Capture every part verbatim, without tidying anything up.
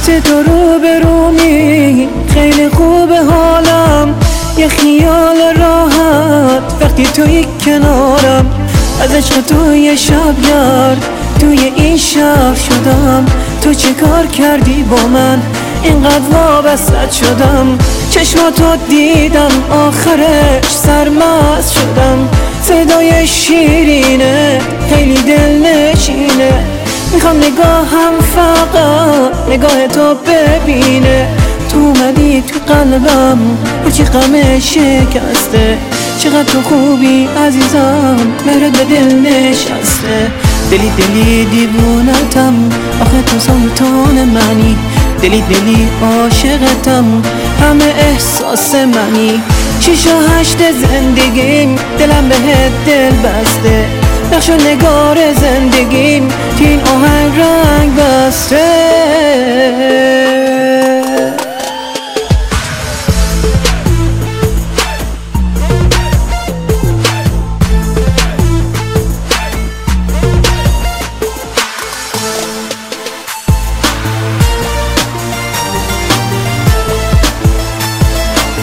وقتی تو رو به رومی خیلی خوبه حالم، یه خیال راحت وقتی توی کنارم. از عشق تو یه شب یار توی این شهر شدم. تو چه کار کردی با من اینقدر وابستت شدم؟ چشماتو دیدم آخرش سرمست شدم. صدای شیرینه خیلی دلنشینه، میخوام نگاهم فقط نگاه تو ببینه. تو اومدی تو قلبم هرچی غم شکسته. چقدر تو خوبی عزیزم مهرت به دل نشسته. دلی دلی دیوونتم آخه تو سلطان منی. دلی دلی عاشقتم همه احساس منی. شیش و هشت زندگیم دلم بهت دل بسته. نقش و نگار زندگیم تین آهنگ رنگ بسته.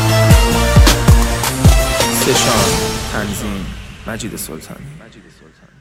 سشان تنظیم مجید سلطانی.